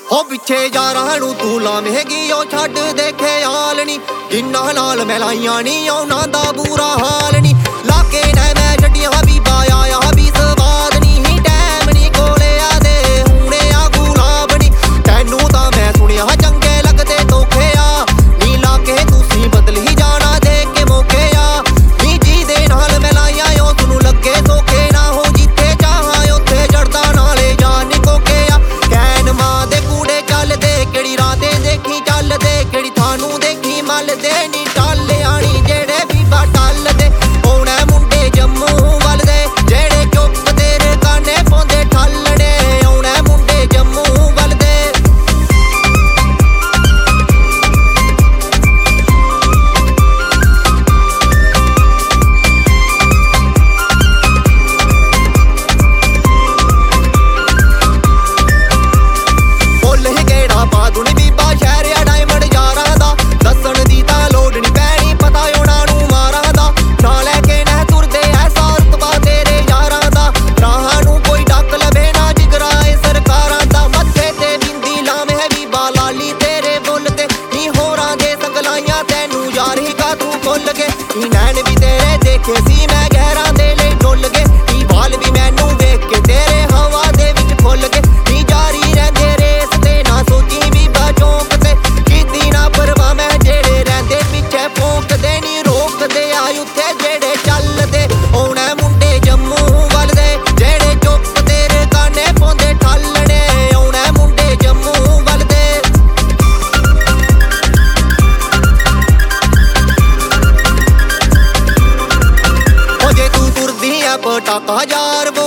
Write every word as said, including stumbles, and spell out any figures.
हो पिछे यारां नूं तू लावेगी ओ छड्ड दे ख्याल नी जिन्ना नाल मैं लाइयां नी उन्हां दा बुरा हाल नी लाके ने मैं छड्डियां भी पाया भी स्वाद नी टैम नी कोले आ दे हुणे आ गुलाब नी तैनू तां मैं सुनिया चंगे लगदे धोखे आ नी लाके तुसीं बदल ही जाना दे के मौके आ नी जी दे नाल मैं लाइयां ओ तैनू लगे सौखे ना हो जिथे चाहां उत्थे जड़दा नाले जान नी कोके आ कैन मां दे कूड़े चलदे केड़ी रातें देखी चलदे केड़ी थानू देखी मलदे नी टाले आनी जेड़े भी बटल दे होने मुंडे जम्मू वल दे जेड़े चुप तेरे काने पौंदे ठल्लड़े होने मुंडे जम्मू वल दे फुल ही गेड़ा बादुनी बीबा शहर आ डायमंड यारां दा दस्सण दी तां लोड़ नी पैनी पता उन्हां नूं मारां दा ना लैके ना तुरदे ऐसा रुतबा तेरे यारां दा राहां नूं कोई डक लभे ना जिगरा ए सरकारां दा मत्थे ते बिंदी लावें बीबा लाली तेरे बुल ते नी होरां दे संग लाइयां तैनू यार ही का तू भुल गए नी नैन भी तेरे देखे सी मैं गैरां दे लई डुल गए नी वाल भी मैनू वेख के तेरे हवा दे विच फुल गए नी जारी रहिंदे रेस ते ना सोची बीबा चौंक ते कीती ना परवाह मैं जेड़े रहिंदे पिछे भौंकदे नी रोकदे आ उत्थे जेड़े चलदे होने मुंडे जम्मू वल दे जेड़े चुप तेरे काने पौंदे ठल्लड़े होने मुंडे जम्मू वल दे ओ जे तू तुरदी ऐ पटाका यार वो